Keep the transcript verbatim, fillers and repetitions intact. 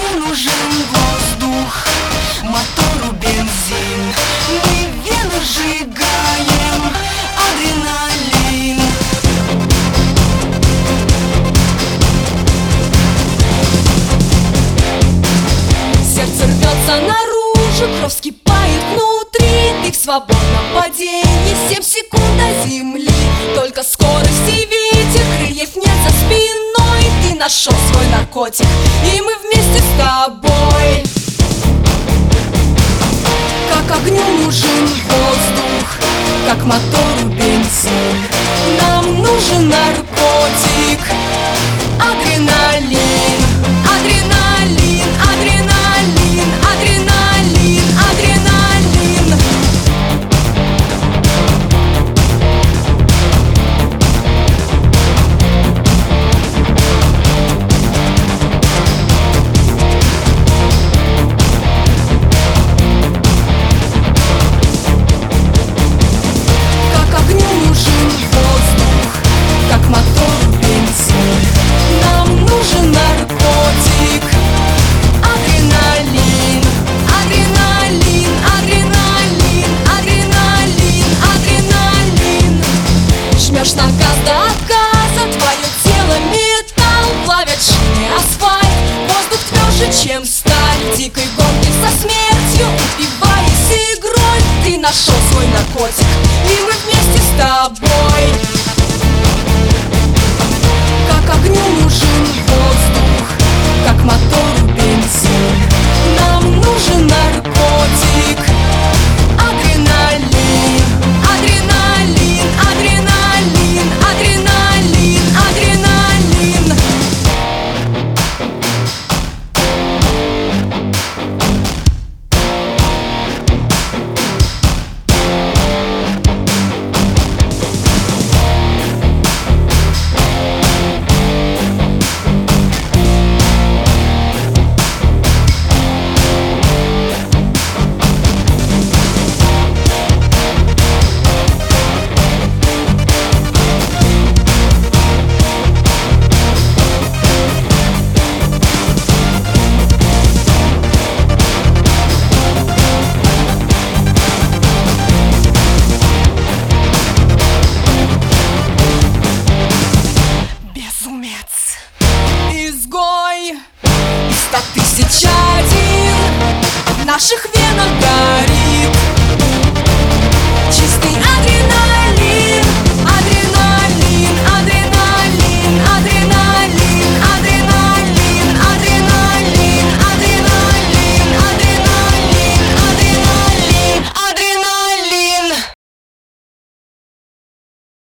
огню нужен воздух, мотору бензин. Мы в венах сжигаем адреналин. Сердце рвется наружу, кровь вскипает внутри. Ты в свободном падении, семь секунд до земли. Только скорость и ветер, крыльев нет за спиной. Ты нашел свой наркотик, и мы вместе с тобой. Как огню нужен воздух, как мотору бензин. Нам нужен наркотик, адреналин. Адреналин, адреналин, адреналин, адреналин. Как огню нужен воздух, как мотору бензин. Нам нужен наркотик, адреналин. Адреналин, адреналин, адреналин, адреналин. Жмешь на газ до отказа, твое тело металл. Плавят шины, асфальт, воздух тверже, чем сталь. В дикой гонке со смертью, упиваясь игрой. Ты нашел свой наркотик,